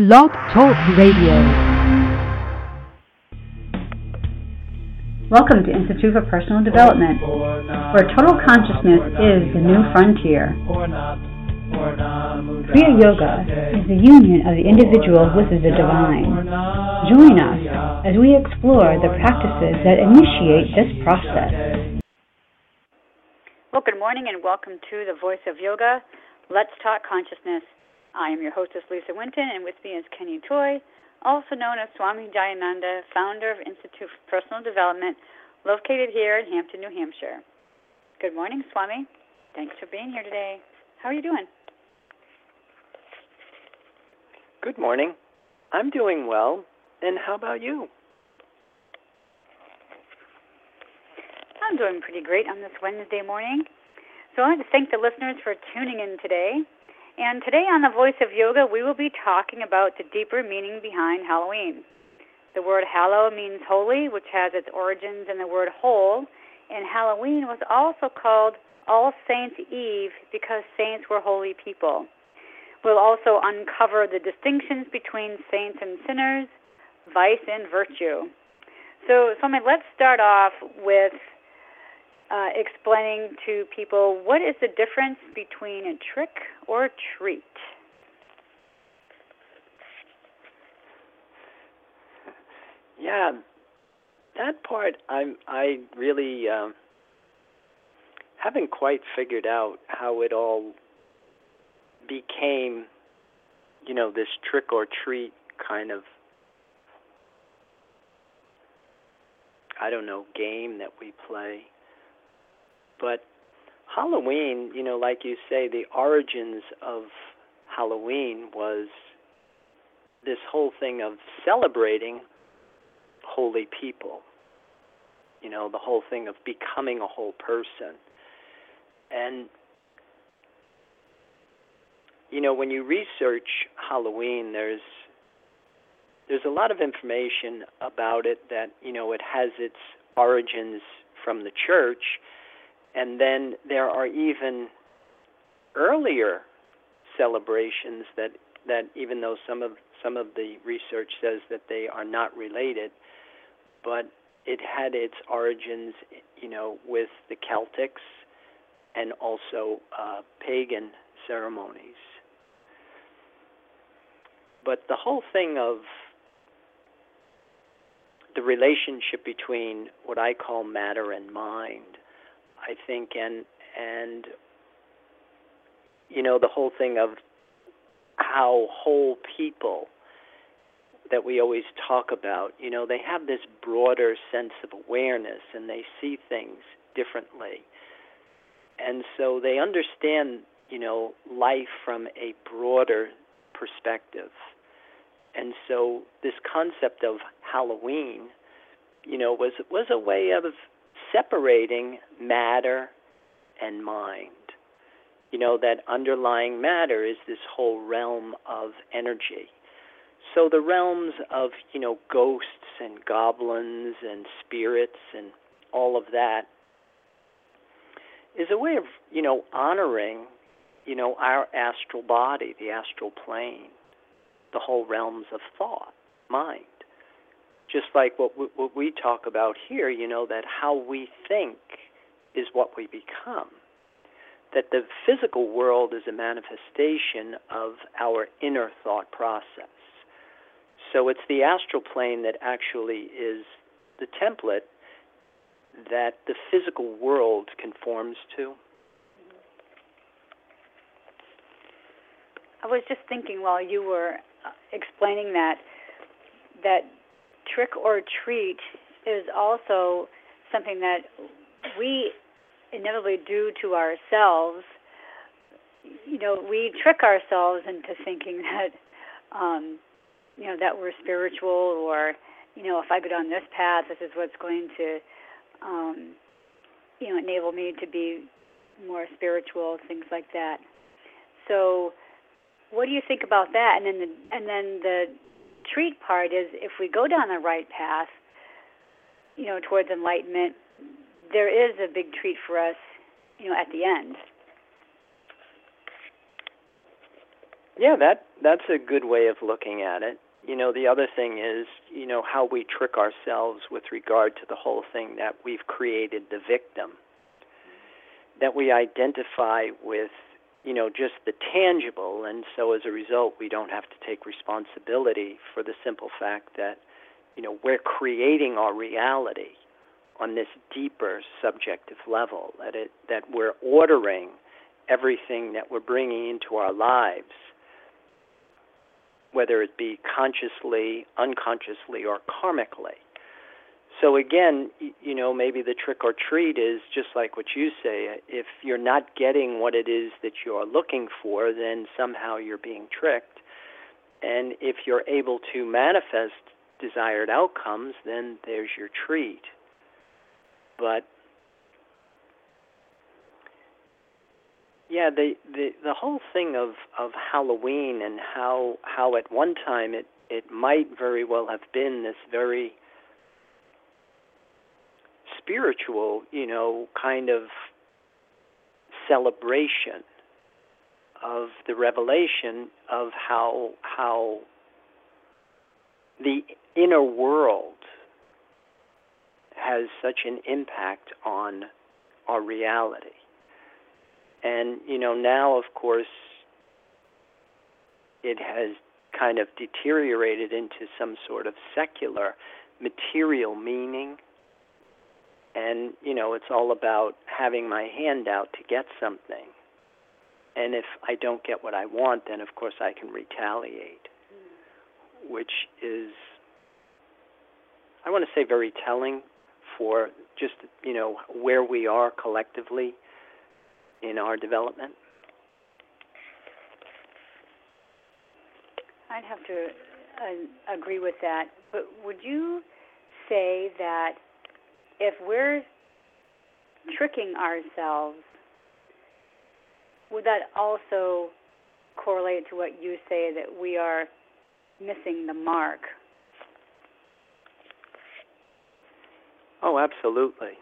Blog Talk Radio. Welcome to Institute for Personal Development, where total consciousness is the new frontier. Kriya Yoga is the union of the individual with the divine. Join us as we explore the practices that initiate this process. Well, good morning and welcome to the Voice of Yoga. Let's Talk Consciousness. I am your hostess, Lisa Winton, and with me is Kenny Toy, also known as Swami Jayananda, founder of Institute for Personal Development, located here in Hampton, New Hampshire. Good morning, Swami. Thanks for being here today. How are you doing? Good morning. I'm doing well. And how about you? I'm doing pretty great on this Wednesday morning. So I want to thank the listeners for tuning in today. And today on the Voice of Yoga, we will be talking about the deeper meaning behind Halloween. The word hallow means holy, which has its origins in the word whole, and Halloween was also called All Saints' Eve because saints were holy people. We'll also uncover the distinctions between saints and sinners, vice and virtue. So, Swami, let's start off with explaining to people what is the difference between a trick or a treat. Yeah, that part I really haven't quite figured out how it all became, this trick or treat kind of, game that we play. But Halloween, like you say, the origins of Halloween was this whole thing of celebrating holy people, the whole thing of becoming a whole person. And, when you research Halloween, there's a lot of information about it that, it has its origins from the church. And then there are even earlier celebrations that even though some of the research says that they are not related, but it had its origins, with the Celtics and also pagan ceremonies. But the whole thing of the relationship between what I call matter and mind, I think, and the whole thing of how whole people that we always talk about, they have this broader sense of awareness and they see things differently. And so they understand, life from a broader perspective. And so this concept of Halloween, was a way of separating matter and mind. That underlying matter is this whole realm of energy. So the realms of, ghosts and goblins and spirits and all of that is a way of, honoring, our astral body, the astral plane, the whole realms of thought, mind. Just like what we talk about here, that how we think is what we become. That the physical world is a manifestation of our inner thought process. So it's the astral plane that actually is the template that the physical world conforms to. I was just thinking while you were explaining that trick or treat is also something that we inevitably do to ourselves. We trick ourselves into thinking that, that we're spiritual, or, if I go down this path, this is what's going to, enable me to be more spiritual, things like that. So, what do you think about that? And then the treat part is, if we go down the right path, towards enlightenment, there is a big treat for us, at the end. Yeah, that's a good way of looking at it. The other thing is, how we trick ourselves with regard to the whole thing that we've created the victim, that we identify with, just the tangible, and so as a result, we don't have to take responsibility for the simple fact that, we're creating our reality on this deeper subjective level, that we're ordering everything that we're bringing into our lives, whether it be consciously, unconsciously, or karmically. So again, maybe the trick or treat is just like what you say. If you're not getting what it is that you're looking for, then somehow you're being tricked. And if you're able to manifest desired outcomes, then there's your treat. But yeah, the whole thing of Halloween and how at one time it might very well have been this very spiritual, kind of celebration of the revelation of how the inner world has such an impact on our reality. And, now, of course, it has kind of deteriorated into some sort of secular, material meaning. And, it's all about having my hand out to get something. And if I don't get what I want, then, of course, I can retaliate, which is, I want to say, very telling for just, where we are collectively in our development. I'd have to agree with that. But would you say that if we're tricking ourselves, would that also correlate to what you say, that we are missing the mark? Oh, absolutely.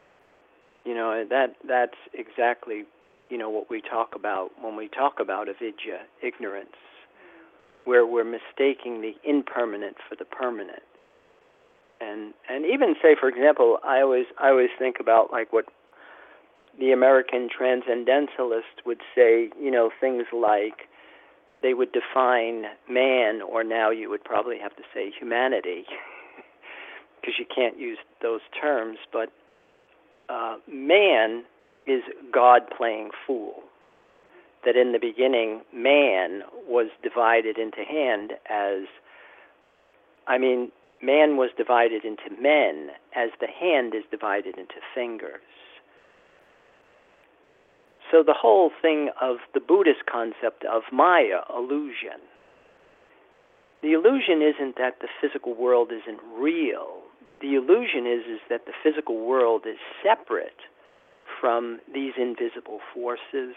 That's exactly, what we talk about when we talk about avidya, ignorance, where we're mistaking the impermanent for the permanent. And even say, for example, I always think about like what the American transcendentalist would say, things like they would define man, or now you would probably have to say humanity, because you can't use those terms, but man is God playing fool. That in the beginning, man was divided into man was divided into men as the hand is divided into fingers. So the whole thing of the Buddhist concept of Maya, illusion, the illusion isn't that the physical world isn't real. The illusion is that the physical world is separate from these invisible forces.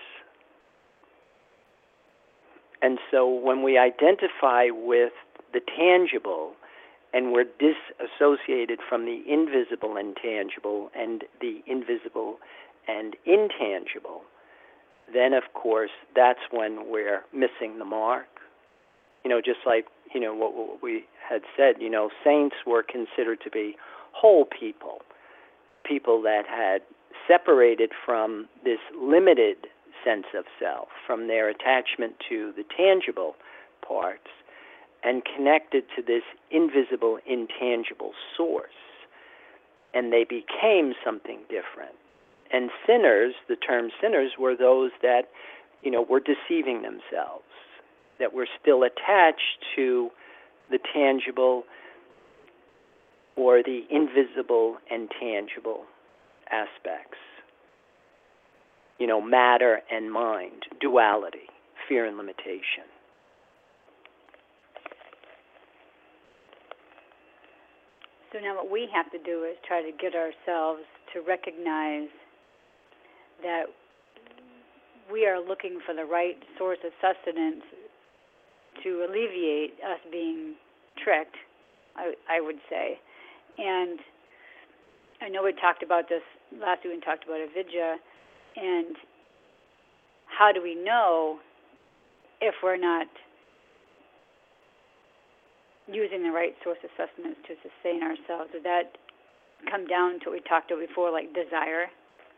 And so when we identify with the tangible and we're disassociated from the invisible and tangible and the invisible and intangible, then of course that's when we're missing the mark. Just like, what we had said, saints were considered to be whole people that had separated from this limited sense of self, from their attachment to the tangible parts, and connected to this invisible, intangible source. And they became something different. And sinners, the term sinners, were those that, were deceiving themselves, that were still attached to the tangible or the invisible and tangible aspects. Matter and mind, duality, fear and limitation. So now what we have to do is try to get ourselves to recognize that we are looking for the right source of sustenance to alleviate us being tricked, I would say. And I know we talked about this last week. We talked about avidya, and how do we know if we're not using the right source of sustenance to sustain ourselves. Would that come down to what we talked about before, like desire?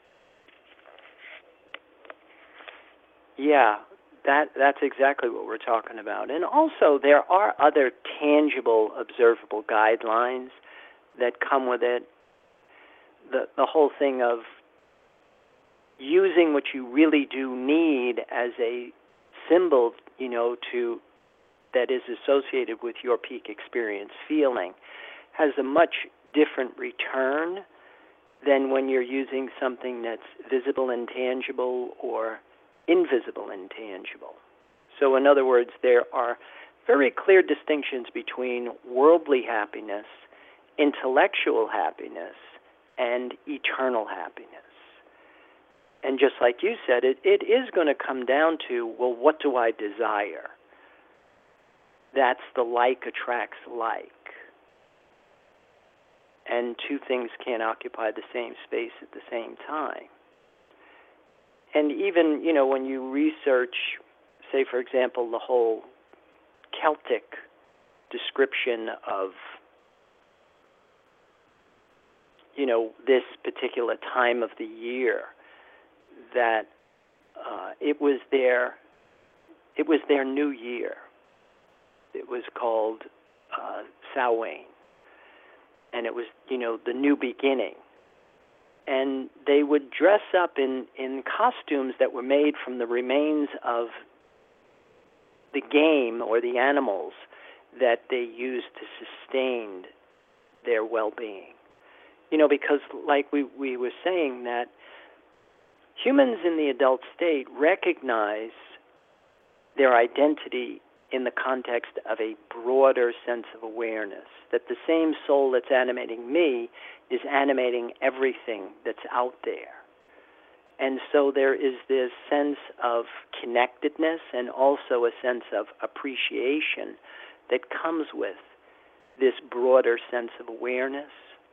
Yeah, that's exactly what we're talking about. And also, there are other tangible, observable guidelines that come with it. The whole thing of using what you really do need as a symbol, that is associated with your peak experience feeling has a much different return than when you're using something that's visible and tangible or invisible and tangible. So in other words, there are very clear distinctions between worldly happiness, intellectual happiness, and eternal happiness. And just like you said, it is going to come down to, well, what do I desire? That's the like attracts like. And two things can't occupy the same space at the same time. And even, when you research, say, for example, the whole Celtic description of, this particular time of the year, that it was their new year. It was called Samhain, and it was, the new beginning. And they would dress up in costumes that were made from the remains of the game or the animals that they used to sustain their well-being. Because like we were saying, that humans in the adult state recognize their identity in the context of a broader sense of awareness, that the same soul that's animating me is animating everything that's out there. And so there is this sense of connectedness and also a sense of appreciation that comes with this broader sense of awareness.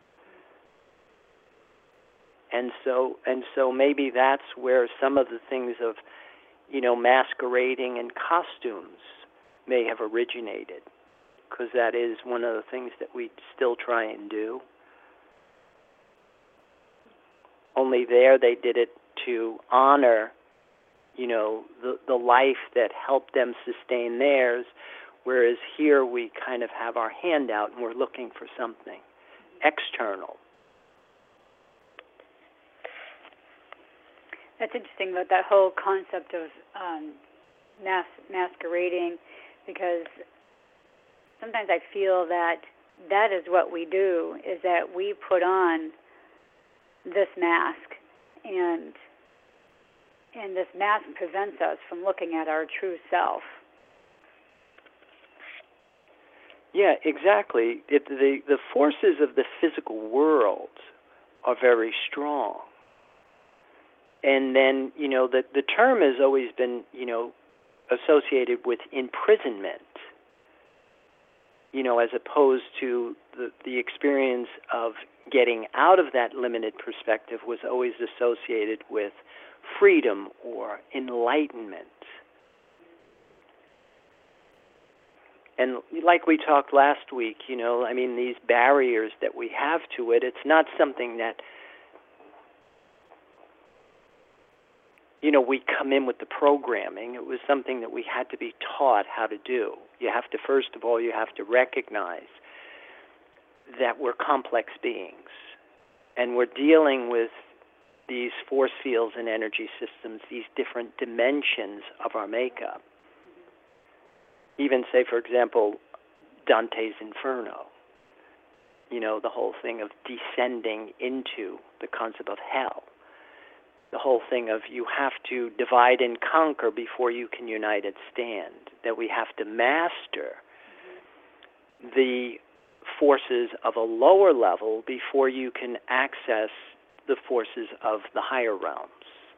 And so maybe that's where some of the things of, masquerading in costumes may have originated, because that is one of the things that we still try and do. Only there they did it to honor, the life that helped them sustain theirs, whereas here we kind of have our hand out and we're looking for something external. That's interesting about that whole concept of masquerading, because sometimes I feel that is what we do, is that we put on this mask, and this mask prevents us from looking at our true self. Yeah, exactly. The forces of the physical world are very strong. And then, the term has always been, associated with imprisonment, as opposed to the experience of getting out of that limited perspective was always associated with freedom or enlightenment. And like we talked last week, these barriers that we have to it, it's not something that we come in with the programming. It was something that we had to be taught how to do. You have to, first of all, recognize that we're complex beings, and we're dealing with these force fields and energy systems, these different dimensions of our makeup. Even, say, for example, Dante's Inferno, the whole thing of descending into the concept of hell. The whole thing of you have to divide and conquer before you can unite and stand, that we have to master the forces of a lower level before you can access the forces of the higher realms.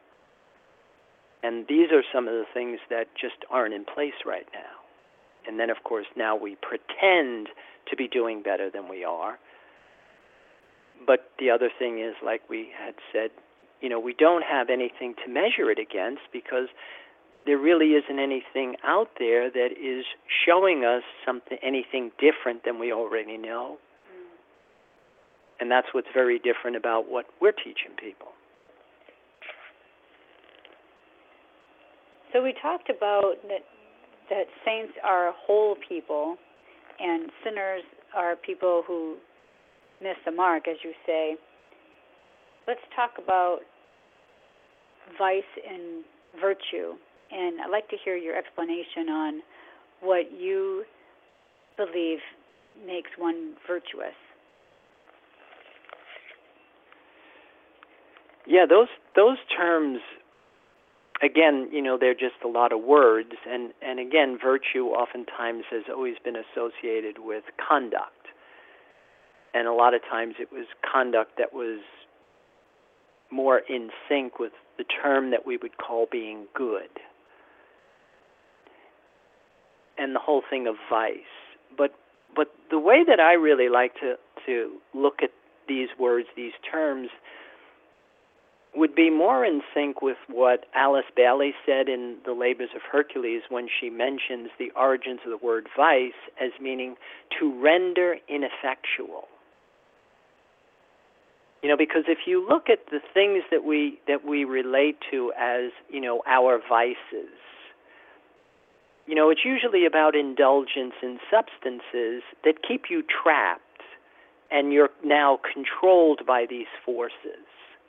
And these are some of the things that just aren't in place right now. And then, of course, now we pretend to be doing better than we are. But the other thing is, like we had said, we don't have anything to measure it against, because there really isn't anything out there that is showing us anything different than we already know. And that's what's very different about what we're teaching people. So we talked about that saints are whole people and sinners are people who miss the mark, as you say. Let's talk about vice and virtue. And I'd like to hear your explanation on what you believe makes one virtuous. Yeah, those terms, again, they're just a lot of words. And again, virtue oftentimes has always been associated with conduct. And a lot of times it was conduct that was more in sync with the term that we would call being good. And the whole thing of vice. But the way that I really like to look at these words, these terms, would be more in sync with what Alice Bailey said in The Labors of Hercules when she mentions the origins of the word vice as meaning to render ineffectual. Because if you look at the things that we relate to as, our vices, it's usually about indulgence in substances that keep you trapped, and you're now controlled by these forces.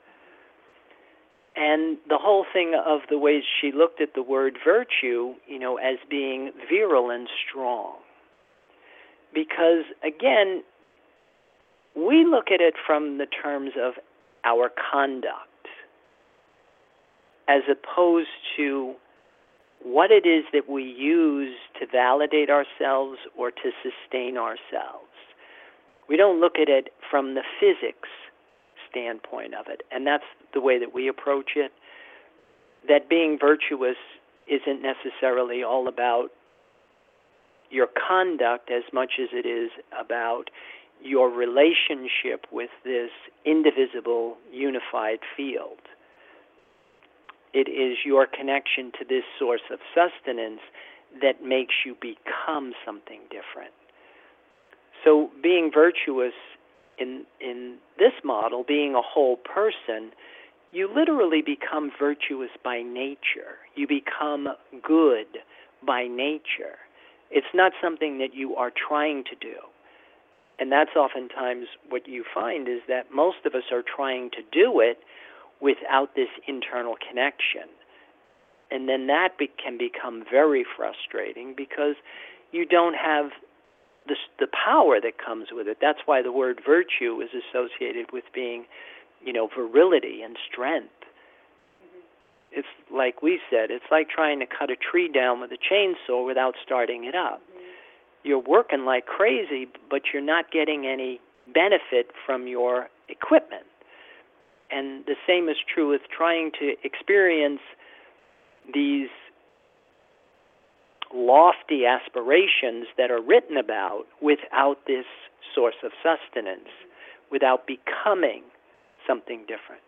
And the whole thing of the ways she looked at the word virtue, as being virile and strong. Because, again, we look at it from the terms of our conduct, as opposed to what it is that we use to validate ourselves or to sustain ourselves. We don't look at it from the physics standpoint of it, and that's the way that we approach it. That being virtuous isn't necessarily all about your conduct as much as it is about your relationship with this indivisible, unified field. It is your connection to this source of sustenance that makes you become something different. So being virtuous in this model, being a whole person, you literally become virtuous by nature. You become good by nature. It's not something that you are trying to do. And that's oftentimes what you find is that most of us are trying to do it without this internal connection. And then that can become very frustrating because you don't have the power that comes with it. That's why the word virtue is associated with being, virility and strength. Mm-hmm. It's like we said, it's like trying to cut a tree down with a chainsaw without starting it up. Mm-hmm. You're working like crazy, but you're not getting any benefit from your equipment. And the same is true with trying to experience these lofty aspirations that are written about without this source of sustenance, without becoming something different.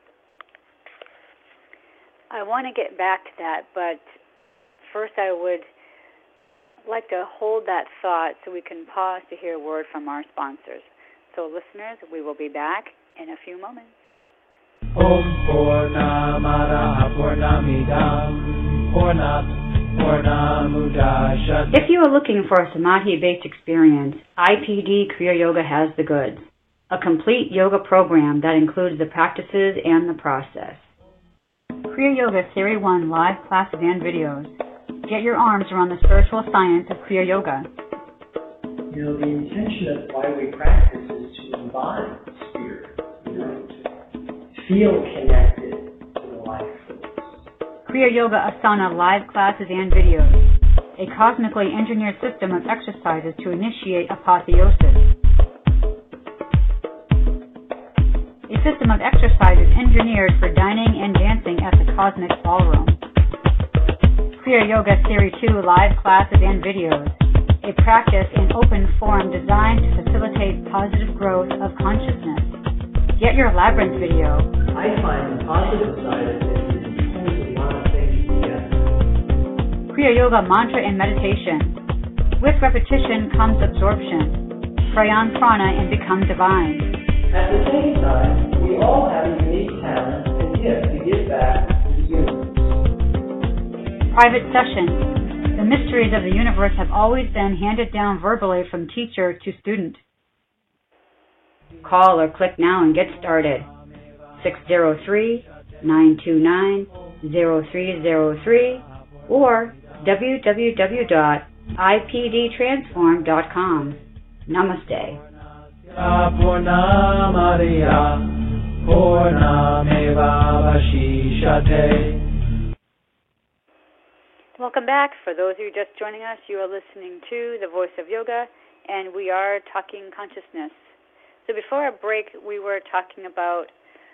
I want to get back to that, but first I would like to hold that thought so we can pause to hear a word from our sponsors. So listeners, we will be back in a few moments. Om Purnamada Purnamidam Purnamudachyate. If you are looking for a Samadhi-based experience, IPD Kriya Yoga has the goods. A complete yoga program that includes the practices and the process. Kriya Yoga Series 1 live classes and videos. Get your arms around the spiritual science of Kriya Yoga. The intention of why we practice is to embody the spirit, to feel connected to the life force. Kriya Yoga Asana live classes and videos. A cosmically engineered system of exercises to initiate apotheosis. A system of exercises engineered for dining and dancing at the Cosmic Ballroom. Kriya Yoga Series 2 live classes and videos. A practice in open form designed to facilitate positive growth of consciousness. Get your Labyrinth video. I find the positive side of it is it pulls a lot of things together. Kriya Yoga mantra and meditation. With repetition comes absorption. Pray on prana and become divine. At the same time, we all have a unique talent and gift to give back to the universe. Private sessions. The mysteries of the universe have always been handed down verbally from teacher to student. Call or click now and get started. 603-929-0303 or www.ipdtransform.com. Namaste. Purnamariya Purnamevavashishate. Welcome back. For those of you just joining us, you are listening to The Voice of Yoga, and we are talking consciousness. So before our break, we were talking about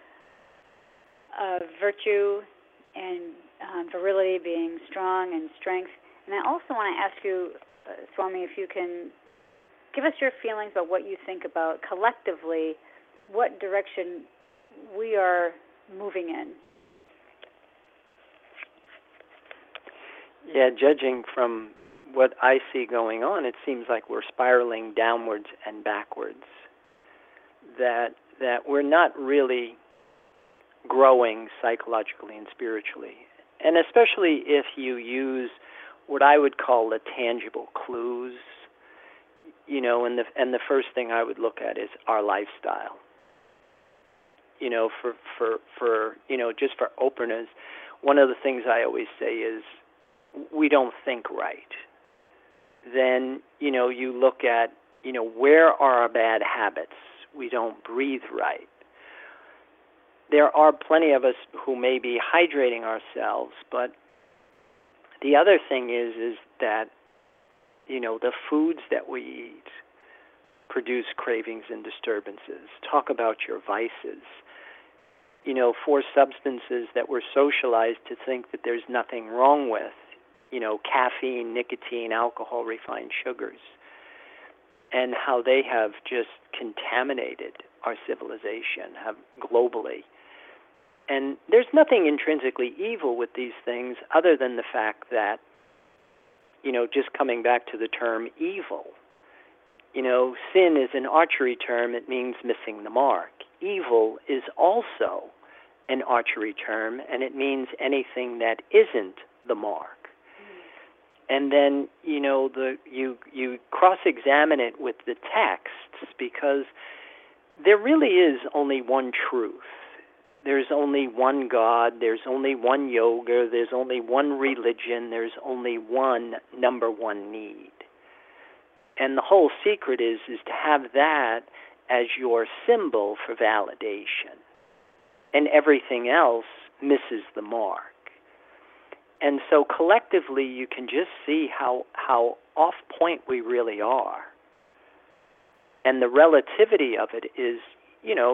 virtue and virility being strong and strength. And I also want to ask you, Swami, if you can give us your feelings about what you think about collectively what direction we are moving in. Yeah, judging from what I see going on, it seems like we're spiraling downwards and backwards. That we're not really growing psychologically and spiritually. And especially if you use what I would call the tangible clues, you know, and the first thing I would look at is our lifestyle. You know, for you know, just for openers, one of the things I always say is we don't think right. Then, you know, you look at, you know, where are our bad habits? We don't breathe right. There are plenty of us who may be hydrating ourselves, but the other thing is that, you know, the foods that we eat produce cravings and disturbances. Talk about your vices. You know, for substances that we're socialized to think that there's nothing wrong with, you know, caffeine, nicotine, alcohol, refined sugars, and how they have just contaminated our civilization, have globally. And there's nothing intrinsically evil with these things other than the fact that, you know, just coming back to the term evil, you know, sin is an archery term. It means missing the mark. Evil is also an archery term, and it means anything that isn't the mark. And then, you know, you cross-examine it with the texts, because there really is only one truth. There's only one God. There's only one yoga. There's only one religion. There's only one number one need. And the whole secret is to have that as your symbol for validation. And everything else misses the mark. And so collectively, you can just see how off point we really are. And the relativity of it is, you know,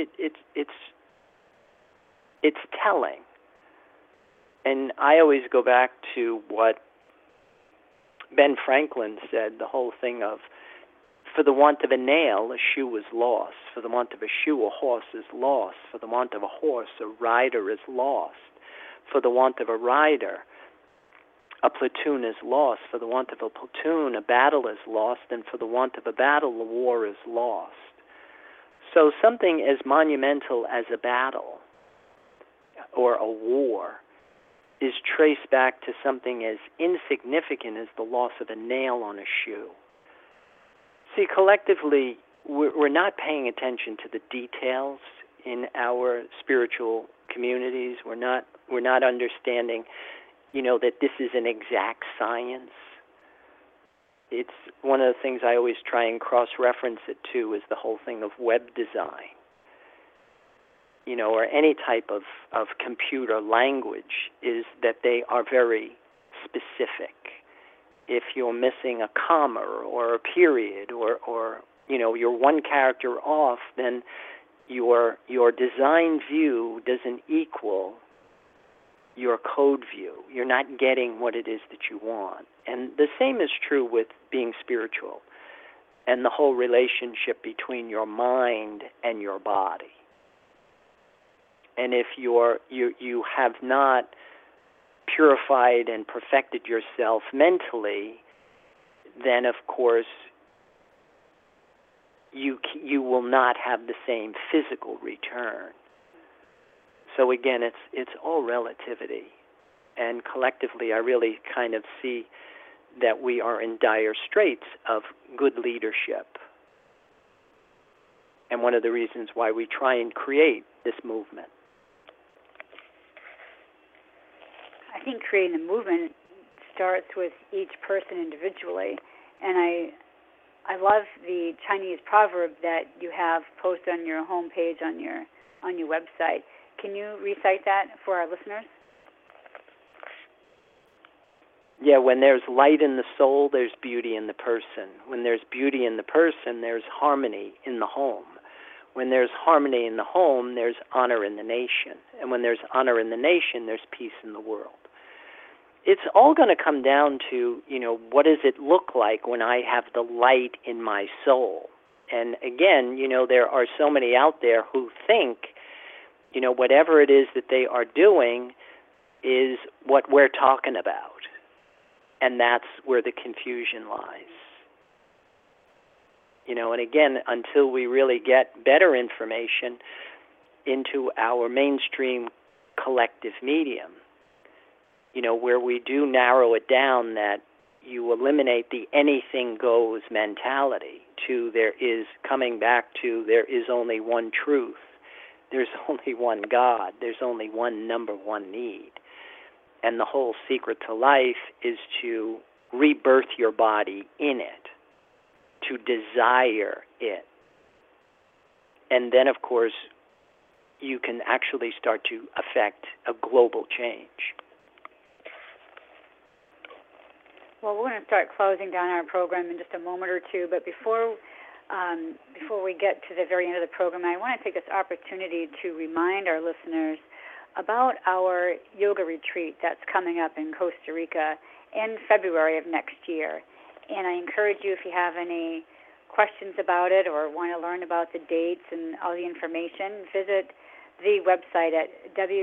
it's telling. And I always go back to what Ben Franklin said, the whole thing of, for the want of a nail, a shoe is lost. For the want of a shoe, a horse is lost. For the want of a horse, a rider is lost. For the want of a rider, a platoon is lost. For the want of a platoon, a battle is lost. And for the want of a battle, a war is lost. So something as monumental as a battle or a war is traced back to something as insignificant as the loss of a nail on a shoe. See, collectively, we're not paying attention to the details in our spiritual communities. We're not understanding, you know, that this is an exact science. It's one of the things I always try and cross-reference it to is the whole thing of web design, you know, or any type of computer language, is that they are very specific. If you're missing a comma or a period or you know, you're one character off, then your design view doesn't equal your code view. You're not getting what it is that you want. And the same is true with being spiritual and the whole relationship between your mind and your body. And if you have not purified and perfected yourself mentally, then of course you will not have the same physical return. So again, it's all relativity. And collectively, I really kind of see that we are in dire straits of good leadership. And one of the reasons why we try and create this movement. I think creating the movement starts with each person individually. And I love the Chinese proverb that you have posted on your homepage on your website. Can you recite that for our listeners? Yeah, when there's light in the soul, there's beauty in the person. When there's beauty in the person, there's harmony in the home. When there's harmony in the home, there's honor in the nation. And when there's honor in the nation, there's peace in the world. It's all going to come down to, what does it look like when I have the light in my soul? And again, there are so many out there who think, whatever it is that they are doing is what we're talking about. And that's where the confusion lies. And again, until we really get better information into our mainstream collective medium, where we do narrow it down that you eliminate the anything goes mentality to there is only one truth. There's only one God. There's only one number one need. And the whole secret to life is to rebirth your body in it, to desire it. And then, of course, you can actually start to affect a global change. Well, we're going to start closing down our program in just a moment or two, but before we get to the very end of the program, I want to take this opportunity to remind our listeners about our yoga retreat that's coming up in Costa Rica in February of next year. And I encourage you, if you have any questions about it or want to learn about the dates and all the information, visit the website at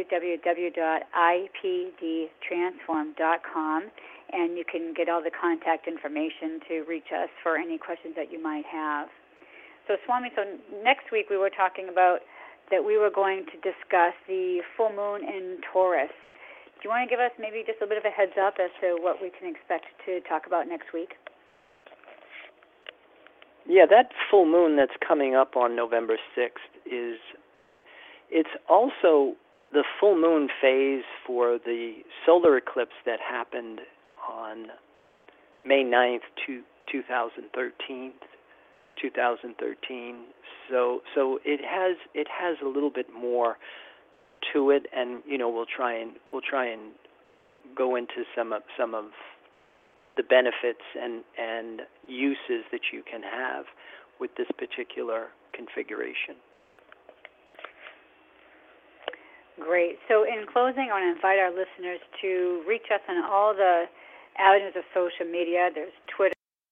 www.ipdtransform.com, and you can get all the contact information to reach us for any questions that you might have. So, Swami, next week we were talking about that we were going to discuss the full moon in Taurus. Do you want to give us maybe just a bit of a heads up as to what we can expect to talk about next week? Yeah, that full moon that's coming up on November 6th it's also the full moon phase for the solar eclipse that happened on May 9th, 2013. So it has a little bit more to it, and we'll try and go into some of the benefits and uses that you can have with this particular configuration. Great. So in closing, I want to invite our listeners to reach us on all the avenues of social media. There's Twitter.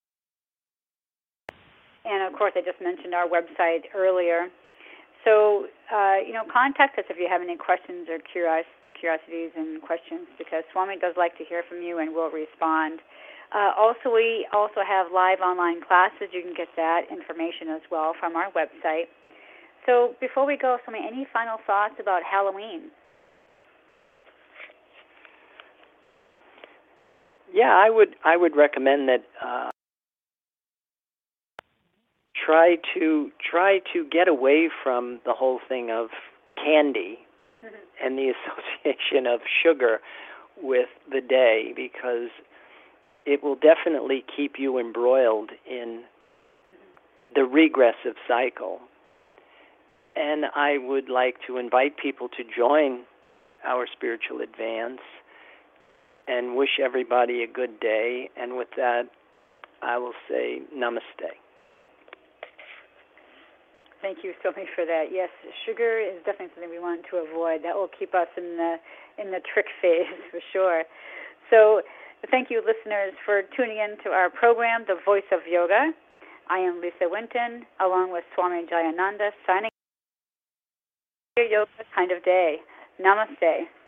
And, of course, I just mentioned our website earlier. So, contact us if you have any questions or curiosities and questions, because Swami does like to hear from you and we'll respond. We also have live online classes. You can get that information as well from our website. So before we go, Swami, any final thoughts about Halloween? Yeah, I would recommend that try to get away from the whole thing of candy and the association of sugar with the day, because it will definitely keep you embroiled in the regressive cycle. And I would like to invite people to join our spiritual advance and wish everybody a good day. And with that, I will say namaste. Thank you so much for that. Yes, sugar is definitely something we want to avoid. That will keep us in the trick phase for sure. So thank you, listeners, for tuning in to our program, The Voice of Yoga. I am Lisa Winton, along with Swami Jayananda, signing your yoga kind of day. Namaste.